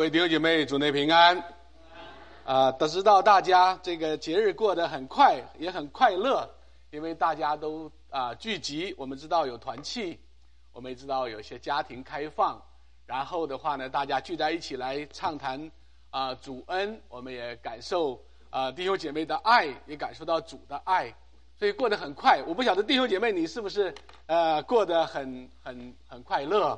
弟兄姐妹，主内平安。都知道大家这个节日过得很快，也很快乐，因为大家都聚集。我们知道有团契，我们也知道有些家庭开放，然后的话呢，大家聚在一起来畅谈主恩，我们也感受弟兄姐妹的爱，也感受到主的爱，所以过得很快。我不晓得弟兄姐妹你是不是过得很快乐？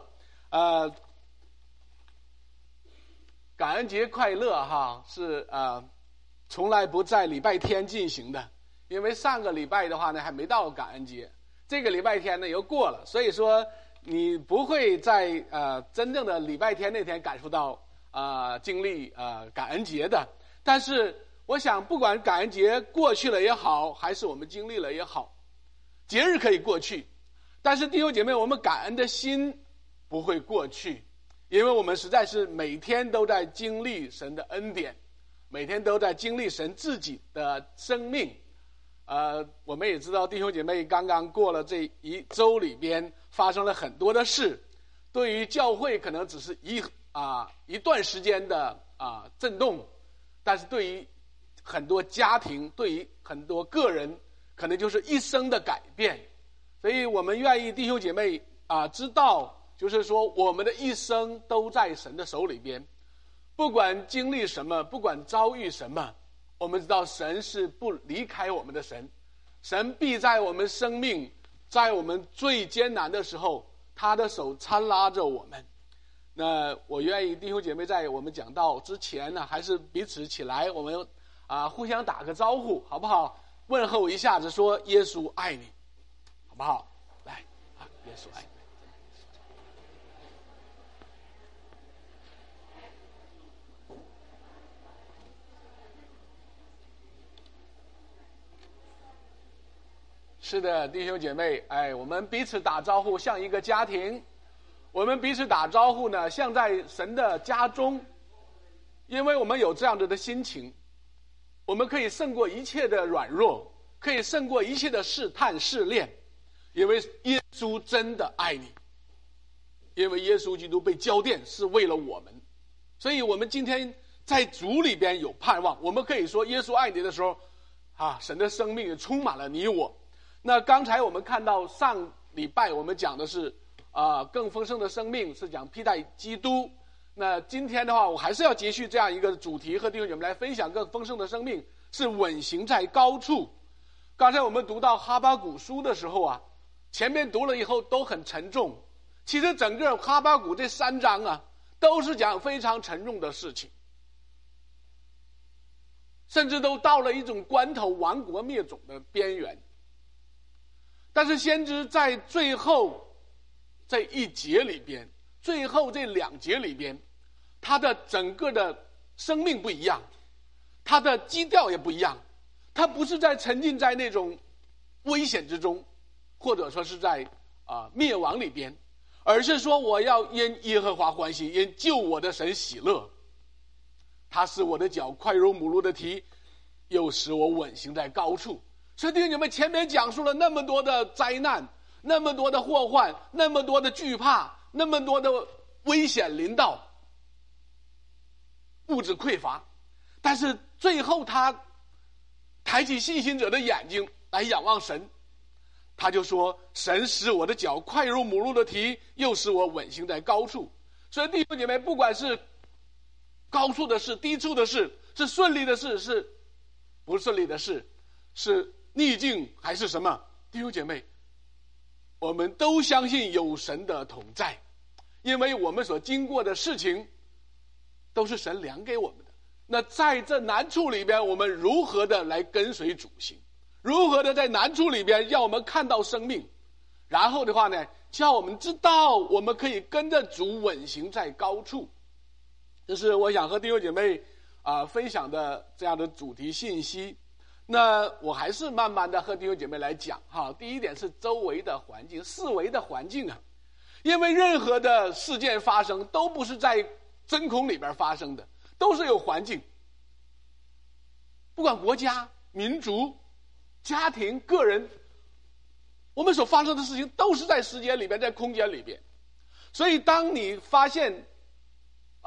感恩节快乐哈，是从来不在礼拜天进行的，因为上个礼拜的话呢还没到感恩节，这个礼拜天呢又过了，所以说你不会在真正的礼拜天那天感受到经历感恩节的。但是我想不管感恩节过去了也好，还是我们经历了也好，节日可以过去，但是弟兄姐妹，我们感恩的心不会过去，因为我们实在是每天都在经历神的恩典，每天都在经历神自己的生命。我们也知道弟兄姐妹刚刚过了这一周里边发生了很多的事，对于教会可能只是一段时间的震动，但是对于很多家庭，对于很多个人，可能就是一生的改变。所以我们愿意弟兄姐妹知道，就是说我们的一生都在神的手里边，不管经历什么，不管遭遇什么，我们知道神是不离开我们的神，神必在我们生命，在我们最艰难的时候，他的手搀拉着我们。那我愿意弟兄姐妹在我们讲道之前呢，还是彼此起来，我们互相打个招呼好不好？问候一下子，说耶稣爱你，好不好？来耶稣爱你。是的，弟兄姐妹，我们彼此打招呼像一个家庭，我们彼此打招呼呢，像在神的家中，因为我们有这样的心情，我们可以胜过一切的软弱，可以胜过一切的试探试炼，因为耶稣真的爱你，因为耶稣基督被交奠是为了我们，所以我们今天在主里边有盼望。我们可以说耶稣爱你的时候神的生命也充满了你我。那刚才我们看到上礼拜我们讲的是更丰盛的生命，是讲披戴基督。那今天的话我还是要接续这样一个主题，和弟兄姐妹来分享更丰盛的生命，是稳行在高处。刚才我们读到哈巴谷书的时候前面读了以后都很沉重，其实整个哈巴谷这3章都是讲非常沉重的事情，甚至都到了一种关头亡国灭种的边缘。但是先知在最后这一节里边，最后这2节里边，他的整个的生命不一样，他的基调也不一样，他不是在沉浸在那种危险之中，或者说是在灭亡里边，而是说我要因耶和华欢喜，因救我的神喜乐。他使我的脚快如母鹿的蹄，又使我稳行在高处。所以弟兄姐妹，前面讲述了那么多的灾难，那么多的祸患，那么多的惧怕，那么多的危险临到，物质匮乏，但是最后他抬起信心者的眼睛来仰望神，他就说神使我的脚快如母鹿的蹄，又使我稳行在高处。所以弟兄姐妹，不管是高处的事，低处的事，是顺利的事，是不顺利的事，是逆境还是什么，弟兄姐妹，我们都相信有神的同在，因为我们所经过的事情都是神量给我们的。那在这难处里边，我们如何的来跟随主行，如何的在难处里边让我们看到生命，然后的话呢，叫我们知道我们可以跟着主稳行在高处。这是我想和弟兄姐妹分享的这样的主题信息。那我还是慢慢的和弟兄姐妹来讲第一点是周围的环境，四维的环境因为任何的事件发生都不是在真空里边发生的，都是有环境，不管国家、民族、家庭、个人，我们所发生的事情都是在时间里边，在空间里边。所以当你发现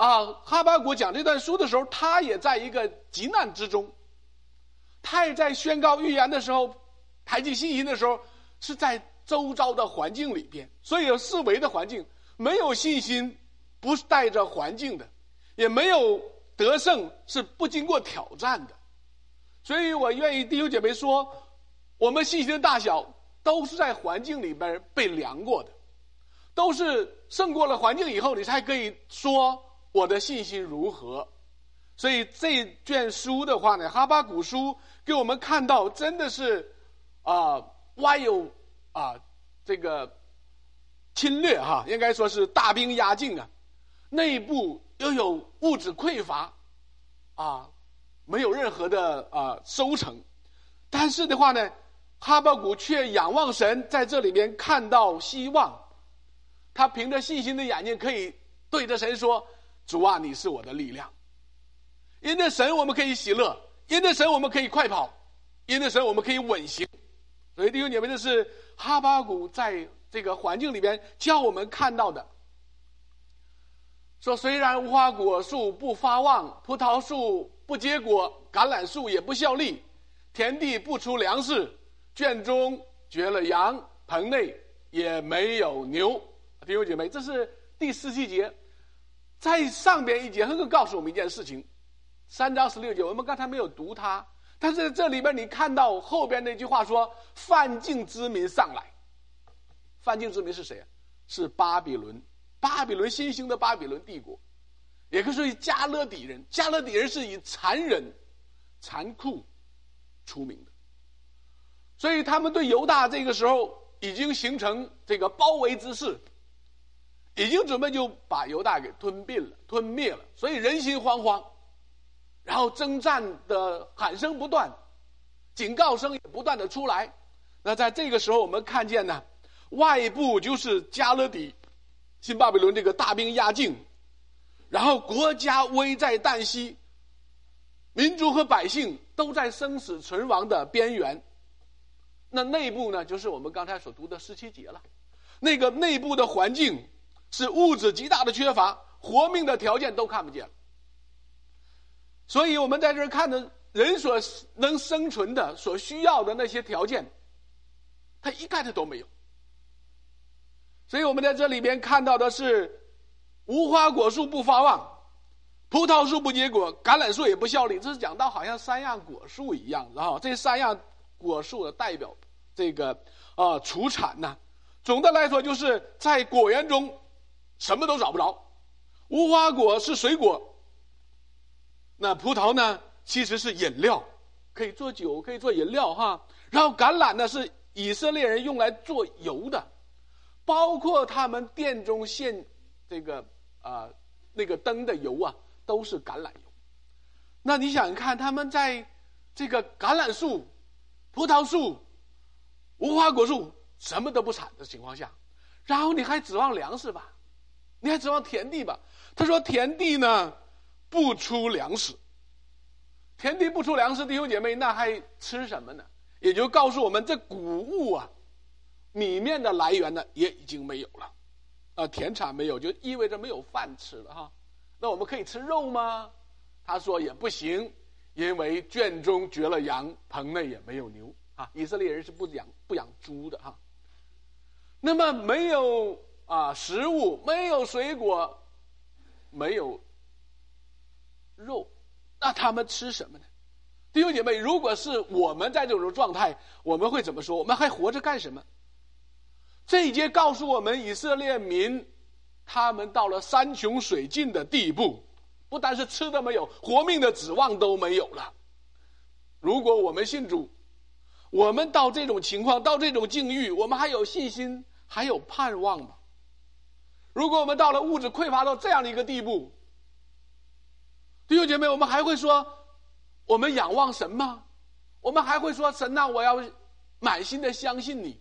哈巴谷讲这段书的时候，他也在一个急难之中，他也在宣告预言的时候，抬起信心的时候，是在周遭的环境里边。所以有四维的环境，没有信心不是带着环境的，也没有得胜是不经过挑战的。所以我愿意弟兄姐妹说，我们信心的大小都是在环境里边被量过的，都是胜过了环境以后，你才可以说我的信心如何。所以这卷书的话呢，哈巴谷书给我们看到真的是外有这个侵略应该说是大兵压境内部又有物质匮乏没有任何的收成。但是的话呢，哈巴谷却仰望神，在这里边看到希望。他凭着信心的眼睛可以对着神说，主啊，你是我的力量。因着神我们可以喜乐，因着神我们可以快跑，因着神我们可以稳行。所以弟兄姐妹，这是哈巴谷在这个环境里边叫我们看到的。说虽然无花果树不发旺，葡萄树不结果，橄榄树也不效力，田地不出粮食，圈中绝了羊，棚内也没有牛。弟兄姐妹，这是第17节。在上边一节更告诉我们一件事情，3章16节，我们刚才没有读它，但是这里边你看到后边那句话说，犯境之民上来。犯境之民是谁？是巴比伦，巴比伦新兴的巴比伦帝国，也就是加勒底人。加勒底人是以残忍残酷出名的，所以他们对犹大这个时候已经形成这个包围之势，已经准备就把犹大给吞灭了，所以人心惶惶，然后征战的喊声不断，警告声也不断的出来。那在这个时候我们看见呢，外部就是加勒底新巴比伦这个大兵压境，然后国家危在旦夕，民族和百姓都在生死存亡的边缘。那内部呢，就是我们刚才所读的17节了。那个内部的环境是物质极大的缺乏，活命的条件都看不见了。所以我们在这儿看的人所能生存的所需要的那些条件，他一概的都没有。所以我们在这里边看到的是，无花果树不发旺，葡萄树不结果，橄榄树也不效力。这是讲到好像3样果树一样，然后这3样果树的代表这个出产呢。总的来说就是在果园中什么都找不着。无花果是水果，那葡萄呢其实是饮料，可以做酒，可以做饮料然后橄榄呢是以色列人用来做油的，包括他们殿中献这个那个灯的油都是橄榄油。那你想看他们在这个橄榄树、葡萄树、无花果树什么都不产的情况下，然后你还指望粮食吧，你还指望田地吧。他说田地呢不出粮食，田地不出粮食，弟兄姐妹，那还吃什么呢？也就告诉我们，这谷物米面的来源呢也已经没有了田产没有，就意味着没有饭吃了那我们可以吃肉吗？他说也不行，因为圈中绝了羊，棚内也没有牛以色列人是不养猪的那么没有食物，没有水果，没有肉，那他们吃什么呢？弟兄姐妹，如果是我们在这种状态，我们会怎么说？我们还活着干什么？这一节告诉我们，以色列民他们到了山穷水尽的地步，不但是吃的没有，活命的指望都没有了。如果我们信主，我们到这种情况，到这种境遇，我们还有信心，还有盼望吗？如果我们到了物质匮乏到这样的一个地步，弟兄姐妹，我们还会说我们仰望神吗？我们还会说神我要满心的相信你？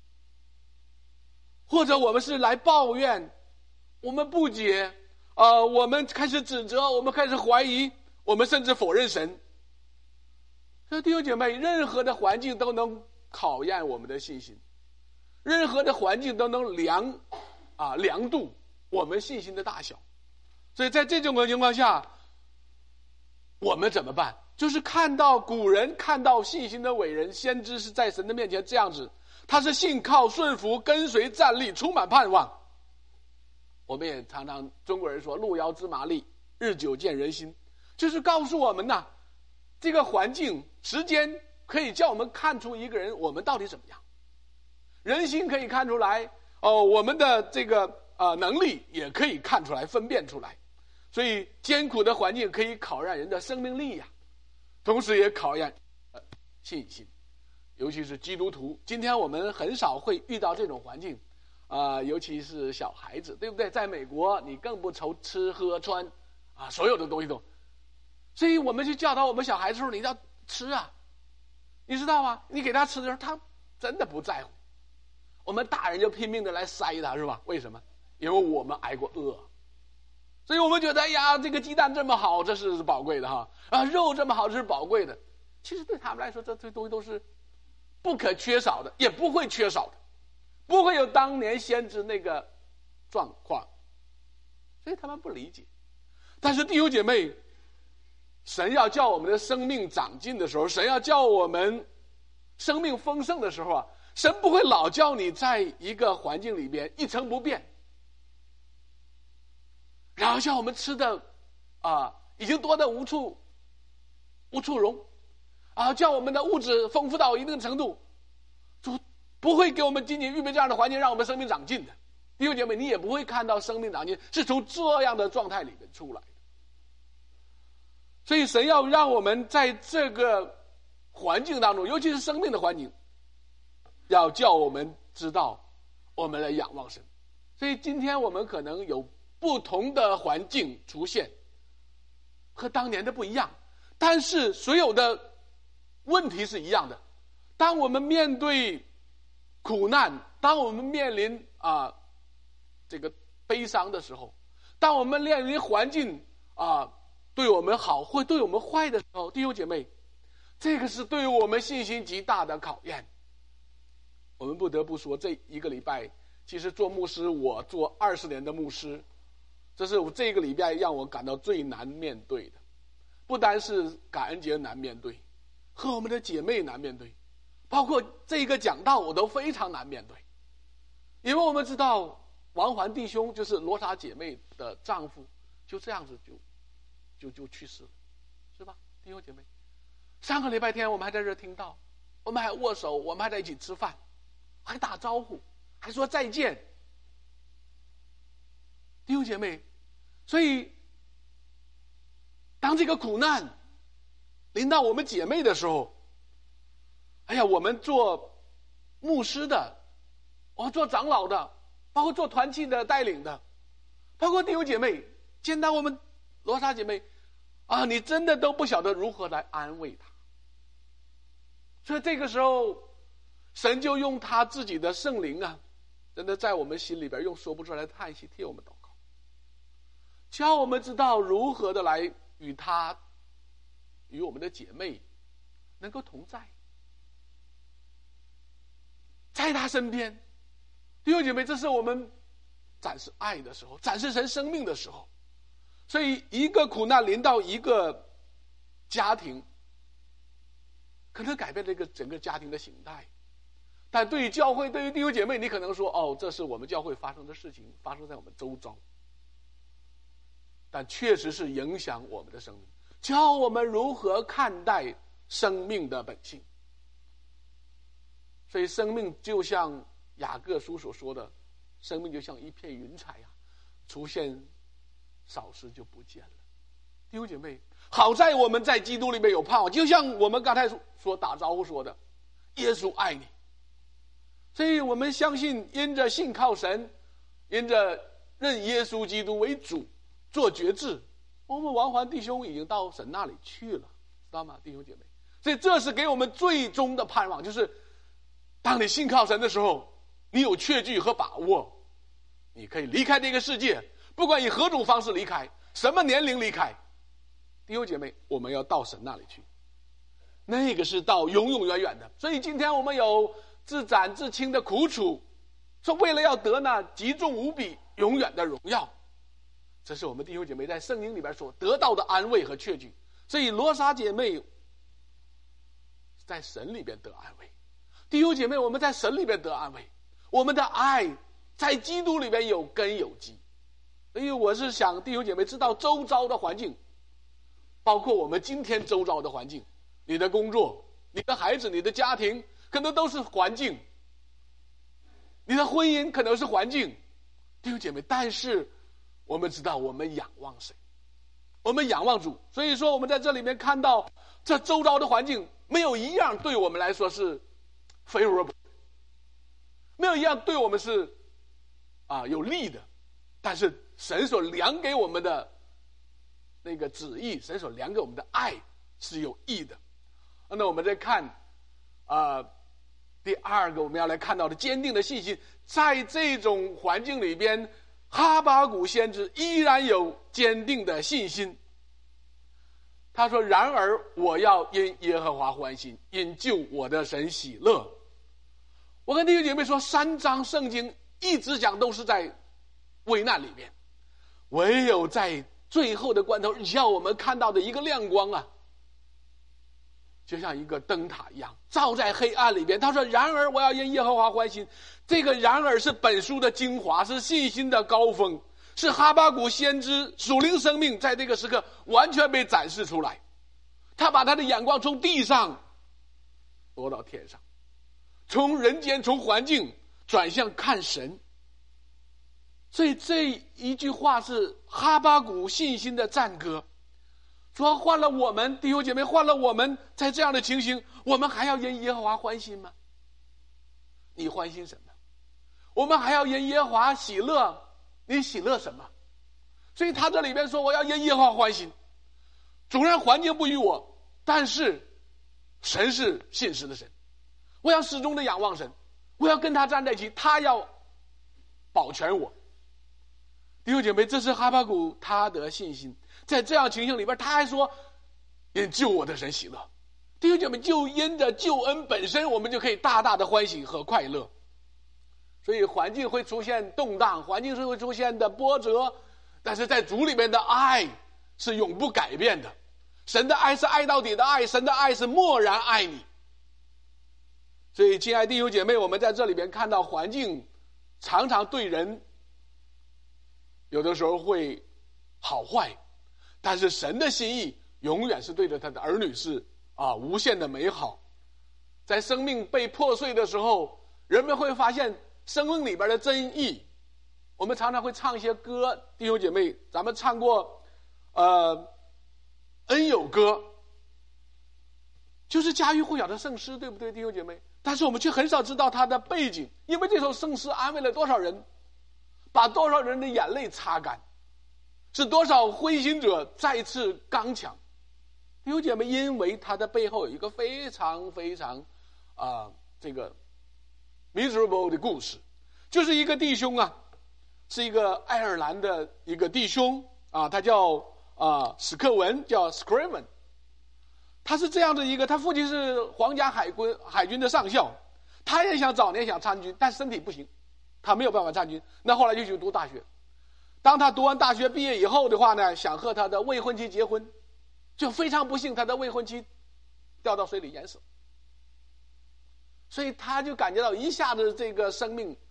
或者我们是来抱怨，我们不解我们开始指责，我们开始怀疑，我们甚至否认神。弟兄姐妹，任何的环境都能考验我们的信心，任何的环境都能量度我们信心的大小。 所以在这种情况下，我们怎么办？就是看到古人，看到信心的伟人先知是在神的面前这样子，他是信靠顺服跟随站立，充满盼望。我们也常常中国人说路遥知马力，日久见人心，就是告诉我们呐，这个环境时间可以叫我们看出一个人我们到底怎么样，人心可以看出来，我们的这个能力也可以看出来，分辨出来。所以艰苦的环境可以考验人的生命力呀，同时也考验信心。尤其是基督徒，今天我们很少会遇到这种环境，尤其是小孩子，对不对？在美国你更不愁吃喝穿所有的东西都，所以我们去教导我们小孩的时候，你要吃啊，你知道吗？你给他吃的时候，他真的不在乎。我们大人就拼命的来塞他，是吧？为什么？因为我们挨过饿，所以我们觉得，哎呀，这个鸡蛋这么好，这是宝贵的哈，肉这么好，这是宝贵的。其实对他们来说，这东西都是不可缺少的，也不会缺少的，不会有当年先知那个状况，所以他们不理解。但是弟兄姐妹，神要叫我们的生命长进的时候，神要叫我们生命丰盛的时候神不会老叫你在一个环境里边一成不变，然后叫我们吃的已经多得无处容叫我们的物质丰富到一定程度，就不会给我们仅仅预备这样的环境让我们生命长进的。弟兄姐妹，你也不会看到生命长进是从这样的状态里面出来的。所以神要让我们在这个环境当中，尤其是生命的环境，要叫我们知道我们来仰望神。所以今天我们可能有不同的环境出现，和当年的不一样，但是所有的问题是一样的。当我们面对苦难，当我们面临这个悲伤的时候，当我们面临环境对我们好或对我们坏的时候，弟兄姐妹，这个是对我们信心极大的考验。我们不得不说，这一个礼拜，其实做牧师，我做20年的牧师，这是我这个礼拜让我感到最难面对的。不单是感恩节难面对，和我们的姐妹难面对，包括这个讲道我都非常难面对。因为我们知道王环弟兄就是罗莎姐妹的丈夫，就这样子就去世了，是吧？弟兄姐妹，上个礼拜天我们还在这听到，我们还握手，我们还在一起吃饭，还打招呼，还说再见。弟兄姐妹，所以当这个苦难临到我们姐妹的时候，哎呀，我们做牧师的，做长老的，包括做团契的带领的，包括弟兄姐妹，见到我们罗莎姐妹你真的都不晓得如何来安慰她。所以这个时候神就用他自己的圣灵真的在我们心里边用说不出来的叹息替我们祷告，教我们知道如何的来与我们的姐妹能够同在，在他身边。弟兄姐妹，这是我们展示爱的时候，展示神生命的时候。所以一个苦难临到一个家庭，可能改变这个整个家庭的形态，但对于教会，对于弟兄姐妹，你可能说这是我们教会发生的事情，发生在我们周遭，但确实是影响我们的生命，教我们如何看待生命的本性。所以生命就像雅各书所说的，生命就像一片云彩出现少时就不见了。弟兄姐妹，好在我们在基督里面有盼望，就像我们刚才所打招呼说的，耶稣爱你。所以我们相信，因着信靠神，因着认耶稣基督为主，做决志，我们王环弟兄已经到神那里去了，知道吗，弟兄姐妹？所以这是给我们最终的盼望，就是当你信靠神的时候，你有确据和把握，你可以离开这个世界，不管以何种方式离开，什么年龄离开，弟兄姐妹，我们要到神那里去，那个是到永永远远的。所以今天我们有自斩自轻的苦楚，说为了要得那极重无比永远的荣耀， 这是我们弟兄姐妹在圣经里边所得到的安慰和确据。所以罗莎姐妹在神里边得安慰，弟兄姐妹我们在神里边得安慰，我们的爱在基督里边有根有基。所以我是想弟兄姐妹知道周遭的环境，包括我们今天周遭的环境，你的工作，你的孩子，你的家庭可能都是环境，你的婚姻可能是环境，弟兄姐妹，但是我们知道我们仰望谁，我们仰望主。所以说我们在这里面看到这周遭的环境没有一样对我们来说是 favorable， 没有一样对我们是有利的，但是神所量给我们的那个旨意，神所量给我们的爱是有益的。那我们再看第二个我们要来看到的坚定的信心，在这种环境里边，哈巴谷先知依然有坚定的信心。他说，然而我要因耶和华欢心，因救我的神喜乐。我跟弟兄姐妹说，3章圣经一直讲都是在危难里面，唯有在最后的关头让我们看到的一个亮光就像一个灯塔一样照在黑暗里边。他说，然而我要因耶和华欢心。这个然而是本书的精华，是信心的高峰，是哈巴谷先知属灵生命在这个时刻完全被展示出来。他把他的眼光从地上挪到天上，从人间从环境转向看神。所以这一句话是哈巴谷信心的赞歌，说换了我们弟兄姐妹，换了我们在这样的情形，我们还要因耶和华欢心吗？你欢心什么？我们还要因耶和华喜乐，你喜乐什么？所以他这里边说，我要因耶和华欢心。纵然环境不与我，但是神是信实的神，我要始终的仰望神，我要跟他站在一起，他要保全我。弟兄姐妹，这是哈巴谷他的信心。在这样情形里边，他还说因救我的神喜乐。弟兄姐妹，就因着救恩本身，我们就可以大大的欢喜和快乐。所以环境会出现动荡，环境是会出现的波折，但是在主里面的爱是永不改变的。神的爱是爱到底的爱，神的爱是默然爱你。所以亲爱的弟兄姐妹，我们在这里边看到环境常常对人有的时候会好坏，但是神的心意永远是对着他的儿女是无限的美好。在生命被破碎的时候，人们会发现生命里边的真意。我们常常会唱一些歌，弟兄姐妹，咱们唱过恩友歌，就是家喻户晓的圣诗，对不对，弟兄姐妹？但是我们却很少知道它的背景，因为这首圣诗安慰了多少人，把多少人的眼泪擦干，使多少灰心者再次刚强。弟兄姐妹，因为它的背后有一个非常非常这个 miserable 的故事，就是一个弟兄是一个爱尔兰的一个弟兄他叫史克文，叫 Scriven。 他是这样的一个，他父亲是皇家海军的上校，他也早年想参军，但身体不行，他没有办法参军。那后来就去读大学，当他读完大学毕业以后的话呢，想和他的未婚妻结婚，就非常不幸，他的未婚妻掉到水里淹死，所以他就感觉到一下子这个生命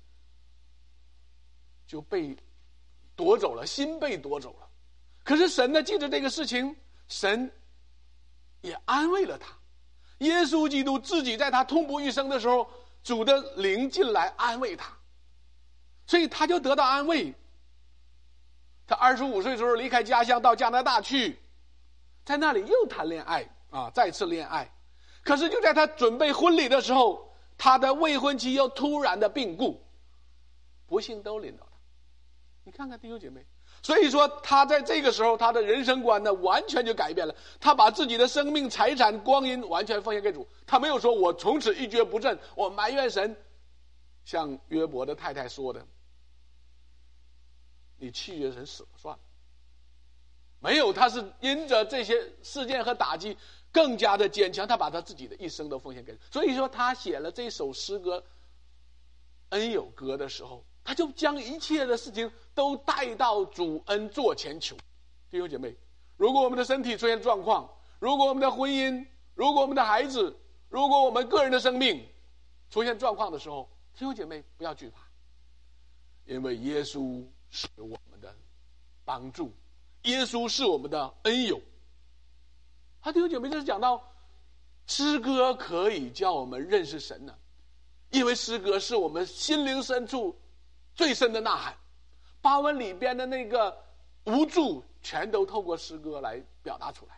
就被夺走了，心被夺走了。可是神呢，记着这个事情，神也安慰了他。耶稣基督自己在他痛不欲生的时候，主的灵进来安慰他，所以他就得到安慰。他25岁的时候离开家乡到加拿大去，在那里又谈恋爱再次恋爱。可是就在他准备婚礼的时候，他的未婚妻又突然的病故，不幸都临到他。你看看弟兄姐妹，所以说他在这个时候，他的人生观呢完全就改变了。他把自己的生命、财产、光阴完全奉献给主，他没有说我从此一蹶不振，我埋怨神。像约伯的太太说的，你弃绝神死了算了。没有，他是因着这些事件和打击更加的坚强，他把他自己的一生都奉献给主。所以说他写了这首诗歌恩友歌的时候， 他就将一切的事情都带到主恩座前求。弟兄姐妹，如果我们的身体出现状况，如果我们的婚姻，如果我们的孩子，如果我们个人的生命出现状况的时候，弟兄姐妹不要惧怕，因为耶稣是我们的帮助，耶稣是我们的恩友。弟兄姐妹，这是讲到诗歌可以叫我们认识神呢，因为诗歌是我们心灵深处最深的呐喊，把我们里边的那个无助全都透过诗歌来表达出来。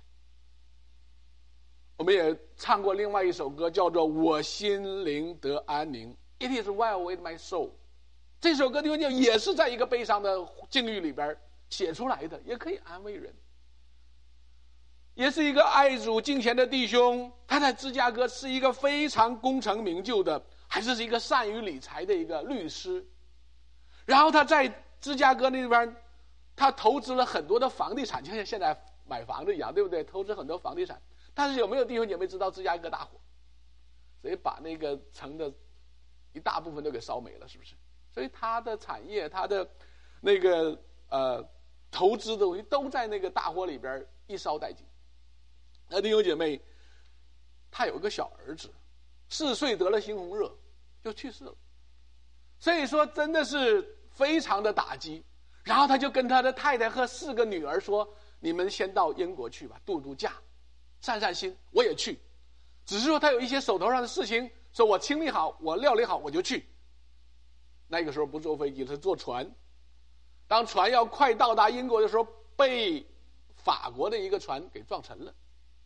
我们也唱过另外一首歌，叫做我心灵得安宁， It is well with my soul。 这首歌弟兄姐妹也是在一个悲伤的境遇里边写出来的，也可以安慰人。也是一个爱主敬虔的弟兄，他在芝加哥是一个非常功成名就的，还是一个善于理财的一个律师。然后他在芝加哥那边，他投资了很多的房地产，就像现在买房子一样，对不对？投资很多房地产。但是有没有弟兄姐妹知道芝加哥大火，所以把那个城的一大部分都给烧没了，是不是？所以他的产业，他的那个投资的东西都在那个大火里边一烧殆尽。弟兄姐妹，他有一个小儿子，4岁得了猩红热就去世了，所以说真的是非常的打击。然后他就跟他的太太和4个女儿说，你们先到英国去吧，度度假，散散心，我也去。只是说他有一些手头上的事情，说我清理好，我料理好，我就去。那个时候不坐飞机，是坐船。当船要快到达英国的时候，被法国的一个船给撞沉了。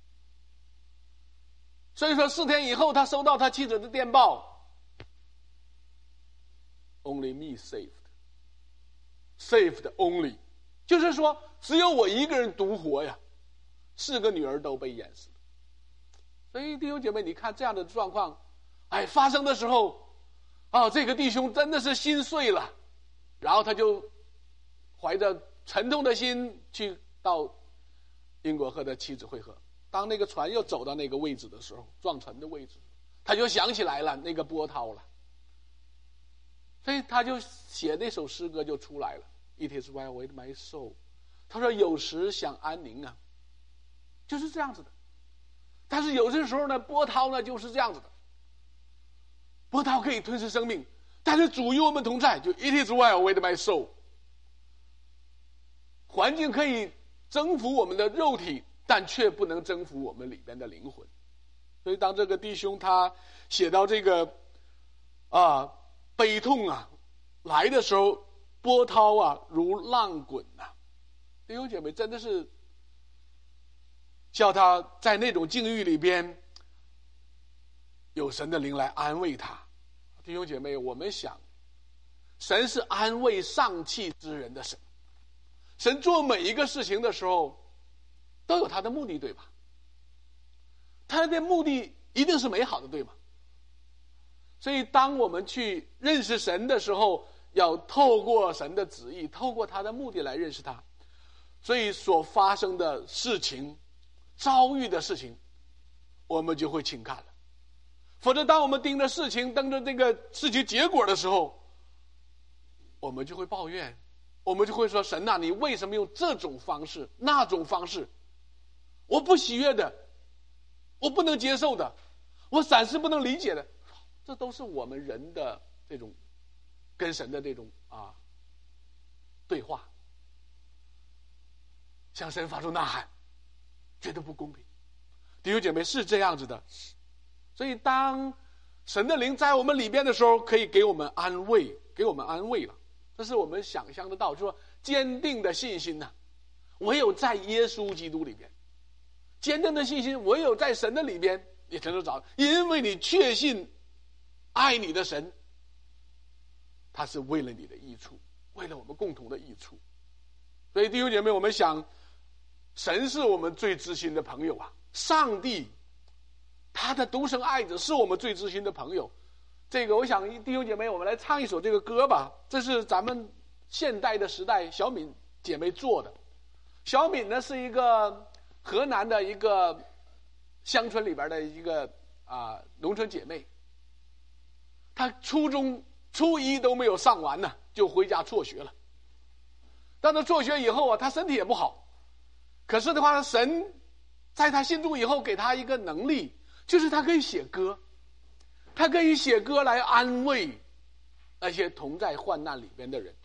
所以说4天以后，他收到他妻子的电报 ，Only me saved only， 就是说只有我一个人独活呀，4个女儿都被淹死了。所以弟兄姐妹，你看这样的状况，发生的时候，这个弟兄真的是心碎了，然后他就怀着沉痛的心去到英国和他妻子会合。当那个船又走到那个位置的时候，撞沉的位置，他就想起来了那个波涛了，所以他就写那首诗歌就出来了， It is well with my soul。 他说有时想安宁啊，就是这样子的。但是有些时候呢，波涛呢就是这样子的，波涛可以吞噬生命，但是主与我们同在，就 It is well with my soul。 环境可以征服我们的肉体，但却不能征服我们里边的灵魂。所以当这个弟兄他写到这个悲痛来的时候，波涛如浪滚弟兄姐妹，真的是叫他在那种境遇里边有神的灵来安慰他。弟兄姐妹，我们想神是安慰丧气之人的神，神做每一个事情的时候都有他的目的，对吧？他的目的一定是美好的，对吗？所以当我们去认识神的时候，要透过神的旨意，透过他的目的来认识他。所以所发生的事情，遭遇的事情，我们就会轻看了。否则当我们盯着事情，盯着这个事情结果的时候，我们就会抱怨，我们就会说，神啊，你为什么用这种方式那种方式，我不喜悦的，我不能接受的，我暂时不能理解的。这都是我们人的这种跟神的这种对话，向神发出呐喊，觉得不公平。弟兄姐妹，是这样子的。所以当神的灵在我们里边的时候，可以给我们安慰，给我们安慰了。这是我们想象得到，就是说坚定的信心唯有在耶稣基督里边，坚定的信心唯有在神的里边你才能找，因为你确信爱你的神，他是为了你的益处，为了我们共同的益处。所以弟兄姐妹，我们想神是我们最知心的朋友上帝他的独生爱子是我们最知心的朋友。这个我想弟兄姐妹，我们来唱一首这个歌吧。这是咱们现代的时代小敏姐妹做的。小敏呢是一个河南的一个乡村里边的一个农村姐妹。她初中初一都没有上完呢，就回家辍学了。当他辍学以后啊，他身体也不好，可是的话，神在他信主以后给他一个能力，就是他可以写歌，他可以写歌来安慰那些同在患难里边的人。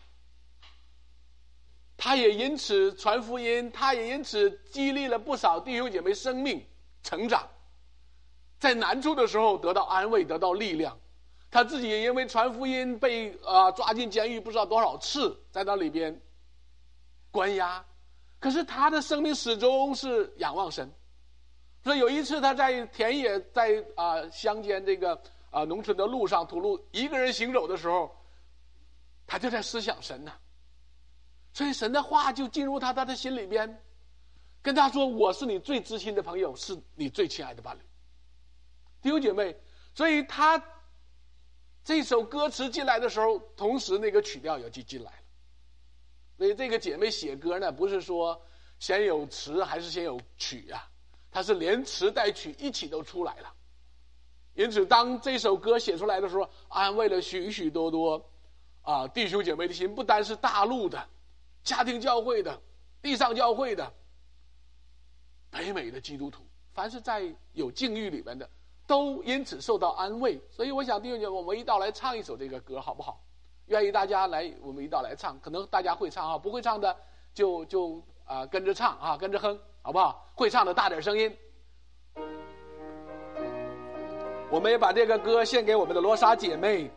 他也因此传福音，他也因此激励了不少弟兄姐妹生命成长，在难处的时候得到安慰，得到力量。他自己也因为传福音被抓进监狱不知道多少次，在那里边关押，可是他的生命始终是仰望神。所以有一次他在田野，在乡间这个农村的路上土路一个人行走的时候，他就在思想神呢。所以神的话就进入他的心里边，跟他说：我是你最知心的朋友，是你最亲爱的伴侣。弟兄姐妹，所以他这首歌词进来的时候，同时那个曲调也就进来了。所以这个姐妹写歌呢，不是说先有词还是先有曲啊，它是连词带曲一起都出来了。因此当这首歌写出来的时候，安慰了许许多多弟兄姐妹的心，不单是大陆的家庭教会的、地上教会的、北美的基督徒，凡是在有境遇里面的，都因此受到安慰。所以我想弟兄姐妹，我们一道来唱一首这个歌好不好？愿意大家来，我们一道来唱。可能大家会唱不会唱的就跟着唱跟着哼，好不好？会唱的大点声音。我们也把这个歌献给我们的罗莎姐妹。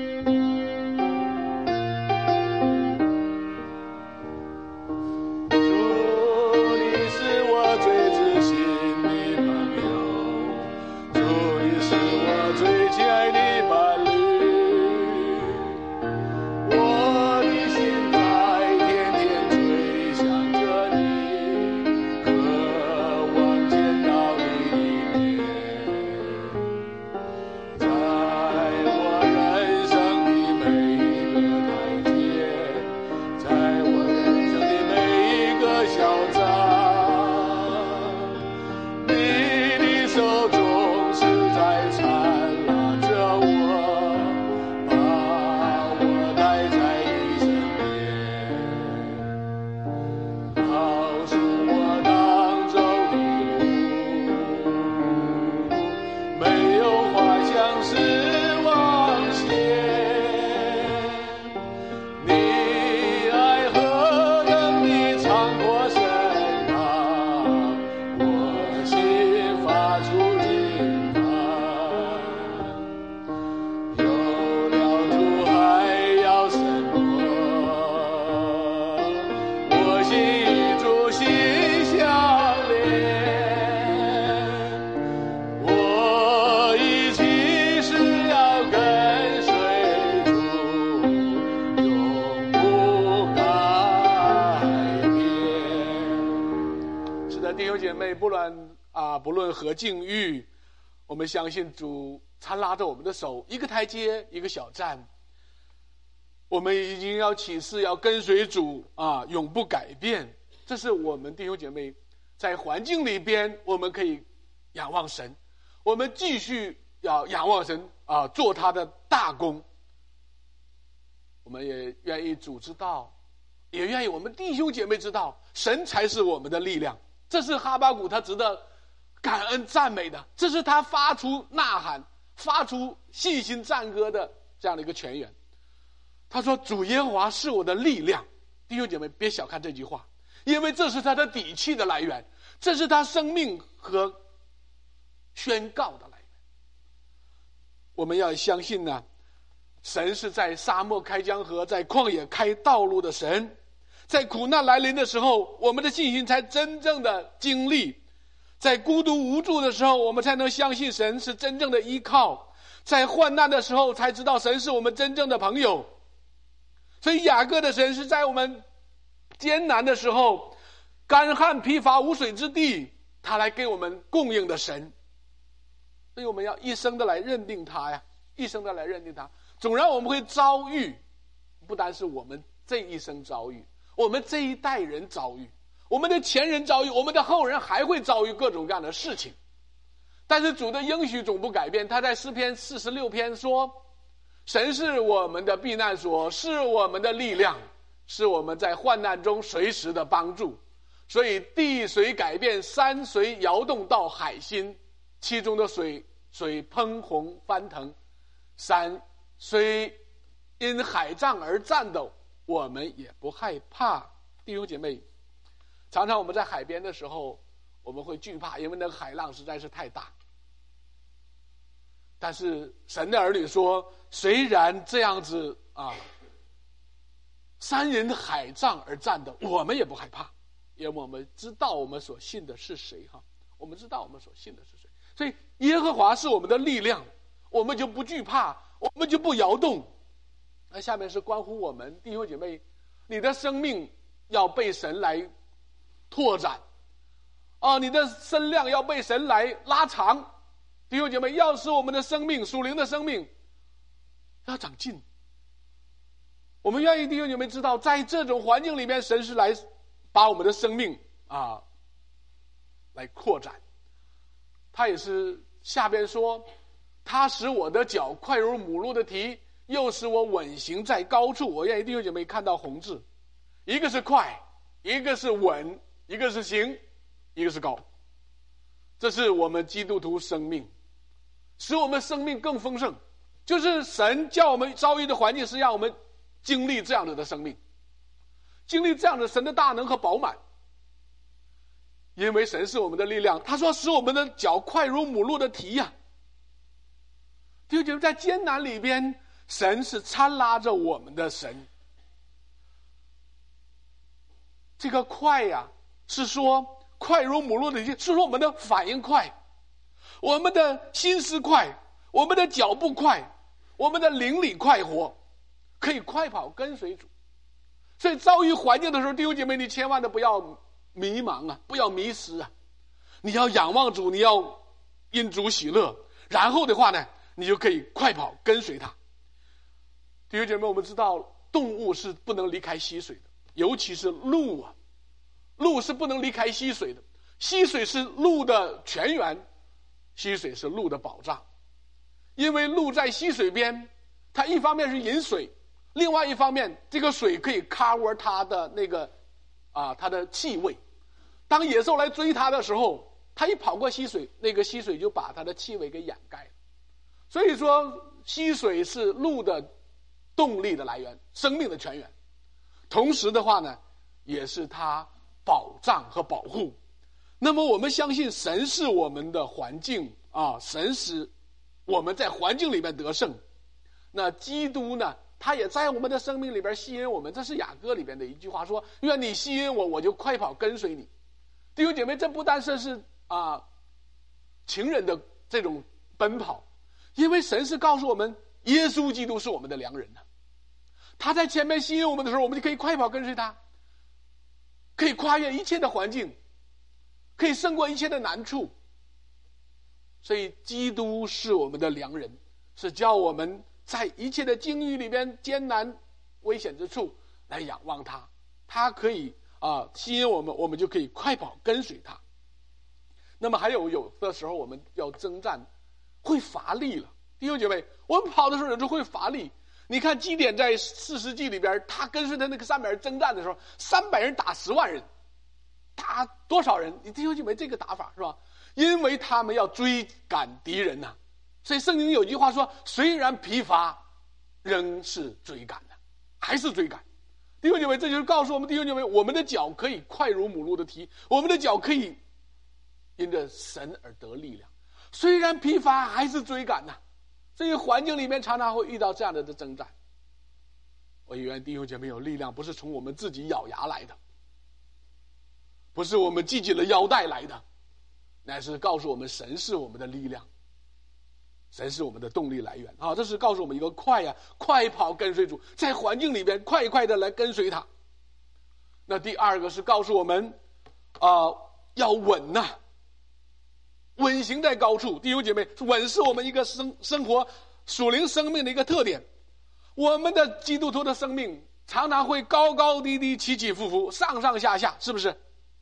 不论何境遇，我们相信主他拉着我们的手，一个台阶一个小站，我们已经要起誓要跟随主永不改变。这是我们弟兄姐妹在环境里边，我们可以仰望神，我们继续要仰望神做他的大功。我们也愿意主知道，也愿意我们弟兄姐妹知道，神才是我们的力量。这是哈巴谷他值得感恩赞美的，这是他发出呐喊、发出信心赞歌的这样的一个泉源。他说：主耶和华是我的力量。弟兄姐妹别小看这句话，因为这是他的底气的来源，这是他生命和宣告的来源。我们要相信呢，神是在沙漠开江河，在旷野开道路的神。在苦难来临的时候，我们的信心才真正的经历；在孤独无助的时候，我们才能相信神是真正的依靠；在患难的时候，才知道神是我们真正的朋友。所以雅各的神是在我们艰难的时候，干旱疲乏无水之地，他来给我们供应的神。所以我们要一生的来认定他呀，一生的来认定他。总然我们会遭遇，不单是我们这一生遭遇，我们这一代人遭遇，我们的前人遭遇，我们的后人还会遭遇各种各样的事情。但是主的应许总不改变，他在诗篇46篇说： 神是我们的避难所，是我们的力量，是我们在患难中随时的帮助。所以地水改变，山水摇动到海心，其中的水喷红翻腾，山虽因海涨而颤抖，我们也不害怕。弟兄姐妹，常常我们在海边的时候，我们会惧怕，因为那个海浪实在是太大。但是神的儿女说，虽然这样子山因海涨而颤抖，我们也不害怕，因为我们知道我们所信的是谁我们知道我们所信的是谁。所以耶和华是我们的力量，我们就不惧怕，我们就不摇动。那下面是关乎我们弟兄姐妹，你的生命要被神来拓展你的身量要被神来拉长。弟兄姐妹，要使我们的生命，属灵的生命要长进。我们愿意弟兄姐妹知道，在这种环境里面，神是来把我们的生命来扩展。他也是下边说，他使我的脚快如母鹿的蹄，又使我稳行在高处。我愿意弟兄姐妹看到红字，一个是快，一个是稳，一个是行，一个是高。这是我们基督徒生命，使我们生命更丰盛。就是神叫我们遭遇的环境是让我们经历这样的生命，经历这样的神的大能和饱满。因为神是我们的力量，他说使我们的脚快如母鹿的蹄弟兄姐妹，在艰难里边，神是搀拉着我们的神。这个快是说快如母鹿的蹄，是说我们的反应快，我们的心思快，我们的脚步快，我们的灵里快活，可以快跑跟随主。所以遭遇环境的时候，弟兄姐妹，你千万的不要迷茫不要迷失你要仰望主，你要因主喜乐，然后的话呢，你就可以快跑跟随他。弟兄姐妹，我们知道动物是不能离开溪水的，尤其是鹿鹿是不能离开溪水的。溪水是鹿的泉源，溪水是鹿的保障。因为鹿在溪水边，它一方面是饮水，另外一方面这个水可以 cover 它的那个它的气味。当野兽来追它的时候，它一跑过溪水，那个溪水就把它的气味给掩盖了。所以说溪水是鹿的动力的来源，生命的泉源，同时的话呢，也是它保障和保护。那么我们相信神是我们的环境神使我们在环境里面得胜。那基督呢，他也在我们的生命里边吸引我们。这是雅歌里边的一句话，说愿你吸引我，我就快跑跟随你。弟兄姐妹，这不单是情人的这种奔跑，因为神是告诉我们耶稣基督是我们的良人他在前面吸引我们的时候，我们就可以快跑跟随他，可以跨越一切的环境，可以胜过一切的难处。所以基督是我们的良人，是叫我们在一切的境遇里边，艰难危险之处来仰望他，他可以吸引我们，我们就可以快跑跟随他。那么还有的时候我们要征战会乏力了。弟兄姐妹，我们跑的时候有时候会乏力。你看基甸在四世纪里边，他跟随他那个300人征战的时候，300人打10万人，打多少人？你弟兄姐妹，这个打法是吧？因为他们要追赶敌人所以圣经有句话说，虽然疲乏，仍是追赶还是追赶。弟兄姐妹，这就是告诉我们，弟兄姐妹，我们的脚可以快如母鹿的蹄，我们的脚可以因着神而得力量，虽然疲乏，还是追赶这个环境里面常常会遇到这样的征战。我也愿弟兄姐妹有力量，不是从我们自己咬牙来的，不是我们系紧了腰带来的，乃是告诉我们神是我们的力量，神是我们的动力来源这是告诉我们一个快跑跟随主，在环境里边快的来跟随他。那第二个是告诉我们要稳稳行在高处。弟兄姐妹，稳是我们一个生活属灵生命的一个特点。我们的基督徒的生命常常会高高低低，起起伏伏，上上下下，是不是？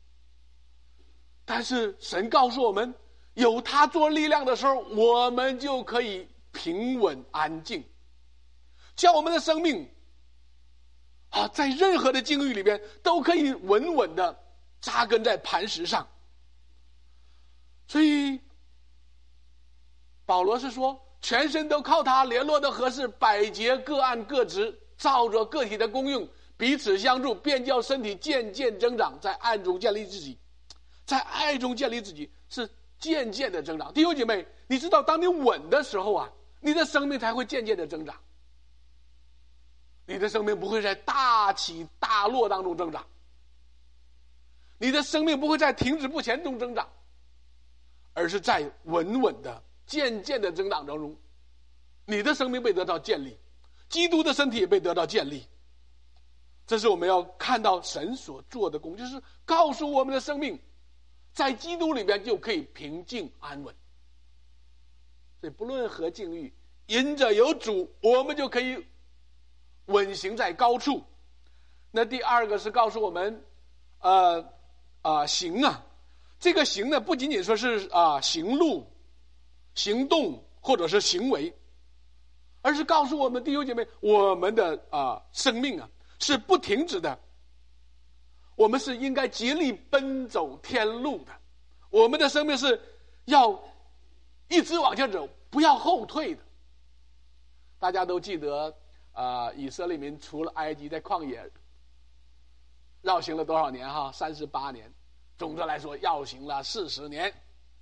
但是神告诉我们，有他做力量的时候，我们就可以平稳安静。 叫我们的生命在任何的境遇里边都可以稳稳的扎根在磐石上。所以保罗是说，全身都靠他联络的合适，百节各按各职，照着个体的功用彼此相助，便叫身体渐渐增长，在爱中建立自己。在爱中建立自己是渐渐的增长。弟兄姐妹，你知道当你稳的时候你的生命才会渐渐的增长，你的生命不会在大起大落当中增长，你的生命不会在停止不前中增长，而是在稳稳的渐渐的增长当中，你的生命被得到建立，基督的身体也被得到建立。这是我们要看到神所做的工，就是告诉我们的生命在基督里边就可以平静安稳。所以不论何境遇，因着有主，我们就可以稳行在高处。那第二个是告诉我们行这个行呢，不仅仅说是行路行动或者是行为，而是告诉我们弟兄姐妹，我们的生命是不停止的，我们是应该竭力奔走天路的，我们的生命是要一直往前走，不要后退的。大家都记得以色列民除了埃及在旷野绕行了多少年38年，总的来说绕行了40年。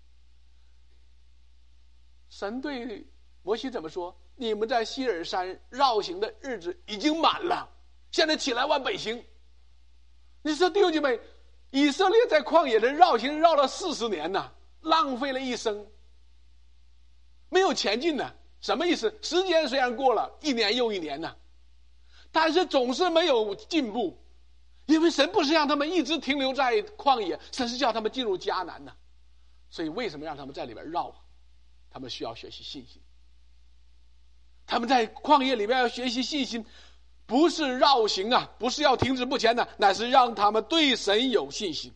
神对摩西怎么说？你们在西尔山绕行的日子已经满了，现在起来往北行。你说弟兄姐妹，以色列在旷野的绕行绕了40年浪费了一生，没有前进什么意思？时间虽然过了一年又一年但是总是没有进步，因为神不是让他们一直停留在旷野，神是叫他们进入迦南所以为什么让他们在里边绕他们需要学习信心。他们在旷野里边要学习信心，不是绕行不是要停止不前乃是让他们对神有信心。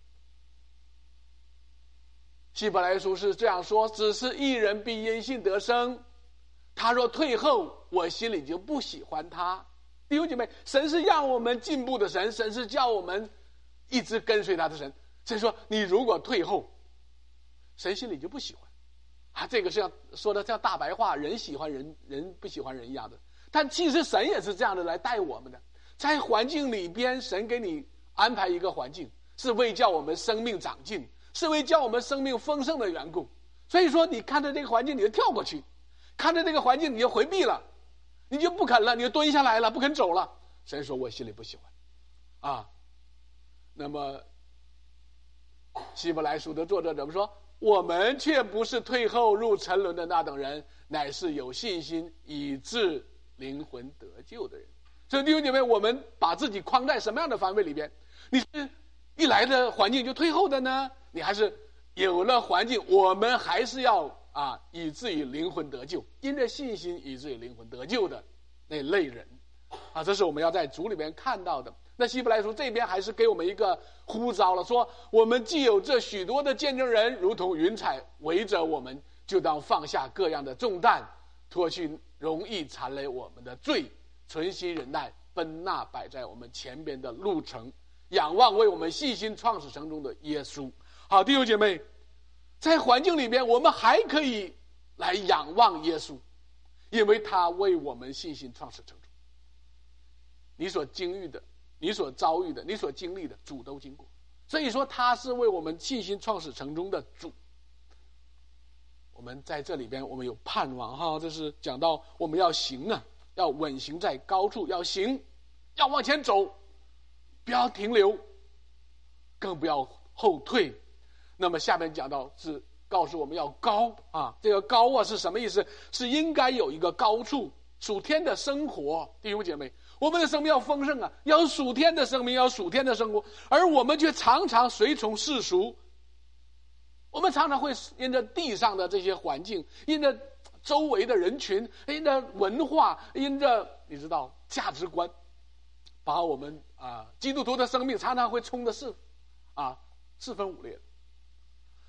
希伯来书是这样说，只是一人必因信得生，他若退后，我心里就不喜欢他。弟兄姐妹，神是让我们进步的神，神是叫我们一直跟随他的神。所以说你如果退后，神心里就不喜欢这个是要说的像大白话，人喜欢人，人不喜欢人一样的。但其实神也是这样的来带我们的，在环境里边，神给你安排一个环境，是为叫我们生命长进，是为叫我们生命丰盛的缘故。所以说你看着这个环境你就跳过去，看着这个环境你就回避了，你就不肯了，你就蹲下来了，不肯走了。神说我心里不喜欢那么希伯来书的作者怎么说？我们却不是退后入沉沦的那等人，乃是有信心以致灵魂得救的人。所以弟兄姐妹，我们把自己框在什么样的范围里边？你是一来的环境就退后的呢？你还是有了环境，我们还是要以至于灵魂得救，因着信心以至于灵魂得救的那类人这是我们要在主里面看到的。那希伯来书这边还是给我们一个呼召了，说我们既有这许多的见证人，如同云彩围着我们，就当放下各样的重担，脱去容易缠累我们的罪，存心忍耐，奔那摆在我们前边的路程，仰望为我们信心创始成终的耶稣。好，弟兄姐妹，在环境里边我们还可以来仰望耶稣，因为他为我们信心创始成终。你所经历的，你所遭遇的，你所经历的，主都经过。所以说他是为我们信心创始成终的主。我们在这里边我们有盼望这是讲到我们要行要稳行在高处，要行，要往前走，不要停留，更不要后退。那么下面讲到是告诉我们要高这个高是什么意思？是应该有一个高处，属天的生活。弟兄姐妹，我们的生命要丰盛要属天的生命，要属天的生活，而我们却常常随从世俗。我们常常会因着地上的这些环境，因着周围的人群，因着文化，因着你知道价值观，把我们基督徒的生命常常会冲得四分五裂。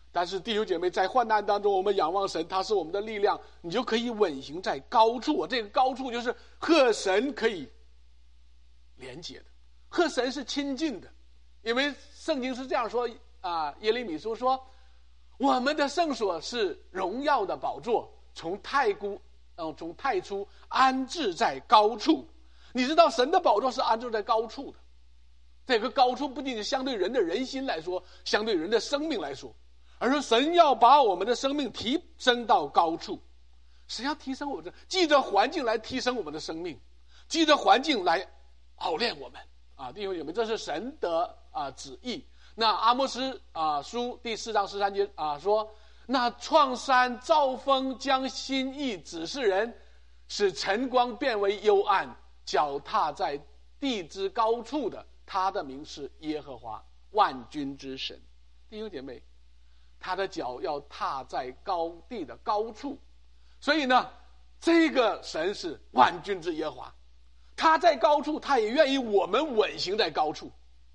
但是弟兄姐妹，在患难当中，我们仰望神，他是我们的力量，你就可以稳行在高处。这个高处就是和神可以连接的，和神是亲近的。因为圣经是这样说啊，耶利米书说，我们的圣所是荣耀的宝座，从太初安置在高处。你知道神的宝座是安置在高处的，这个高处不仅是相对人的人心来说，相对人的生命来说，而是神要把我们的生命提升到高处。神要提升我们的，记着环境来提升我们的生命，记着环境来熬炼我们啊，弟兄姐妹，这是神的旨意。那阿摩斯书第4章13节说，那创山造风，将心意指示人，使晨光变为幽暗，脚踏在地之高处的，他的名是耶和华万军之神。弟兄姐妹，他的脚要踏在高地的高处，所以呢，这个神是万军之耶和华，他在高处，他也愿意我们稳行在高处。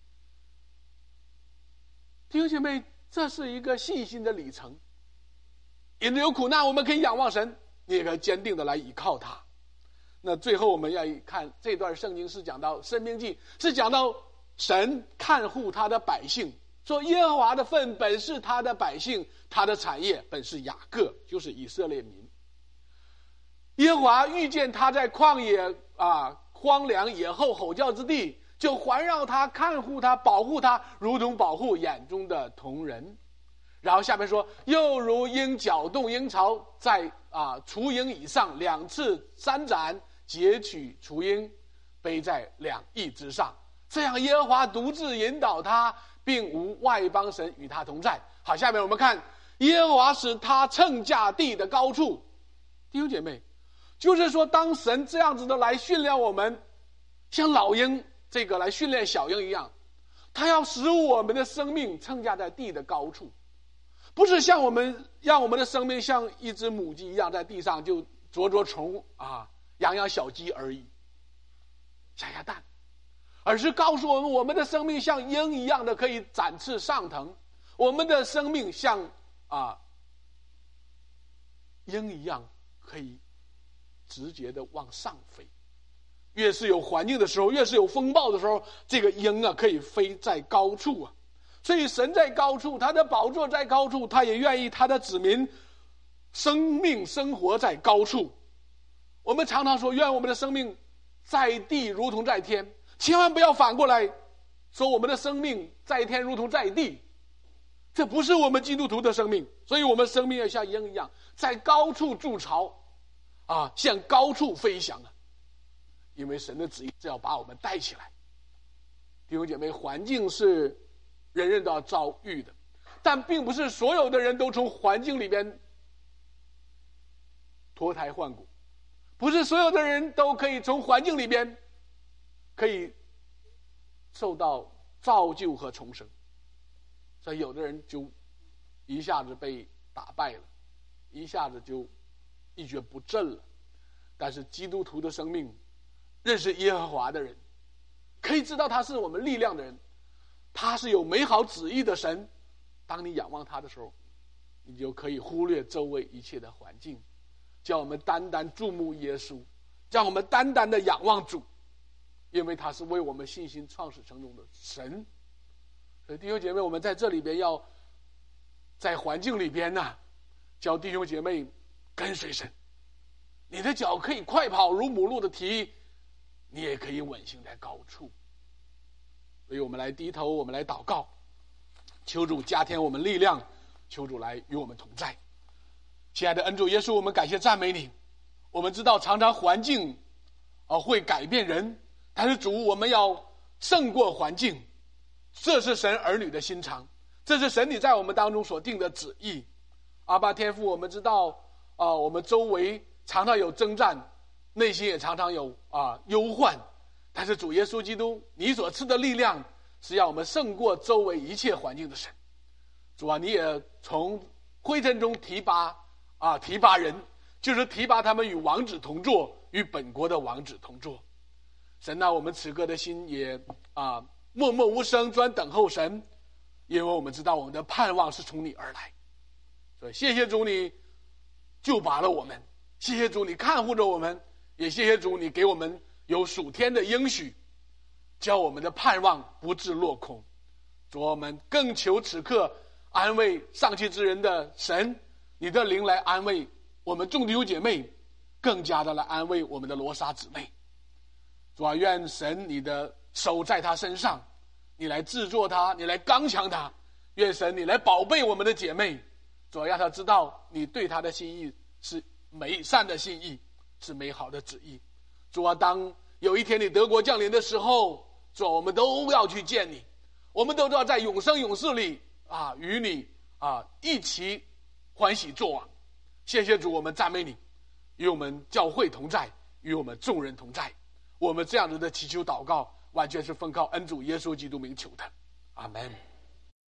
弟兄姐妹，这是一个信心的里程。因着有苦难，我们可以仰望神，你也可以坚定的来依靠他。那最后我们要看这段圣经是讲到申命记，是讲到神看护他的百姓，说耶和华的份本是他的百姓，他的产业本是雅各，就是以色列民。耶和华遇见他在旷野荒凉野后吼叫之地，就环绕他，看护他，保护他，如同保护眼中的瞳人。然后下面说，又如鹰搅动鹰巢，在雏鹰以上2次3展，截取雏鹰，背在2翼之上。这样耶和华独自引导他，并无外邦神与他同在。好，下面我们看耶和华使他乘驾地的高处。弟兄姐妹，就是说当神这样子的来训练我们，像老鹰这个来训练小鹰一样，他要使我们的生命乘驾在地的高处，不是像让我们的生命像一只母鸡一样在地上就啄虫养养小鸡而已，下蛋，而是告诉我们，我们的生命像鹰一样的可以展翅上腾，我们的生命像鹰一样可以直接的往上飞。越是有环境的时候，越是有风暴的时候，这个鹰可以飞在高处所以神在高处，他的宝座在高处，他也愿意他的子民生命生活在高处。我们常常说，愿我们的生命在地如同在天，千万不要反过来说我们的生命在天如同在地，这不是我们基督徒的生命。所以我们生命要像鹰一样，在高处筑巢向高处飞翔因为神的旨意是要把我们带起来。弟兄姐妹，环境是人人都要遭遇的，但并不是所有的人都从环境里边脱胎换骨，不是所有的人都可以从环境里边可以受到造就和重生。所以有的人就一下子被打败了，一下子就一蹶不振了。但是基督徒的生命，认识耶和华的人，可以知道他是我们力量的人，他是有美好旨意的神。当你仰望他的时候，你就可以忽略周围一切的环境，叫我们单单注目耶稣，叫我们单单的仰望主，因为他是为我们信心创始成终的神。所以弟兄姐妹，我们在这里边要在环境里边教弟兄姐妹跟随神。你的脚可以快跑如母鹿的蹄，你也可以稳行在高处。所以我们来低头，我们来祷告，求主加添我们力量，求主来与我们同在。亲爱的恩主耶稣，我们感谢赞美你。我们知道常常环境会改变人，但是主，我们要胜过环境，这是神儿女的心肠，这是神你在我们当中所定的旨意。阿爸天父，我们知道我们周围常常有征战，内心也常常有忧患，但是主耶稣基督，你所赐的力量是要我们胜过周围一切环境的神。主啊，你也从灰尘中提拔人，就是提拔他们与王子同坐，与本国的王子同坐。神啊，我们此刻的心也默默无声，专等候神，因为我们知道我们的盼望是从你而来。 所以谢谢主，你救拔了我们，谢谢主，你看护着我们，也谢谢主，你给我们有属天的应许，叫我们的盼望不致落空。主，我们更求此刻安慰丧气之人的神，你的灵来安慰我们众弟兄姐妹，更加的来安慰我们的罗莎姊妹。主啊，愿神你的手在她身上，你来制作她，你来刚强她。愿神你来宝贝我们的姐妹，主要让她知道你对她的心意是美善的心意，是美好的旨意。主啊，当有一天你得国降临的时候，主啊，我们都要去见你，我们都要在永生永世里与你一起欢喜作王。谢谢主，我们赞美你，与我们教会同在，与我们众人同在。我们这样子的祈求祷告，完全是奉靠恩主耶稣基督名求的，阿们。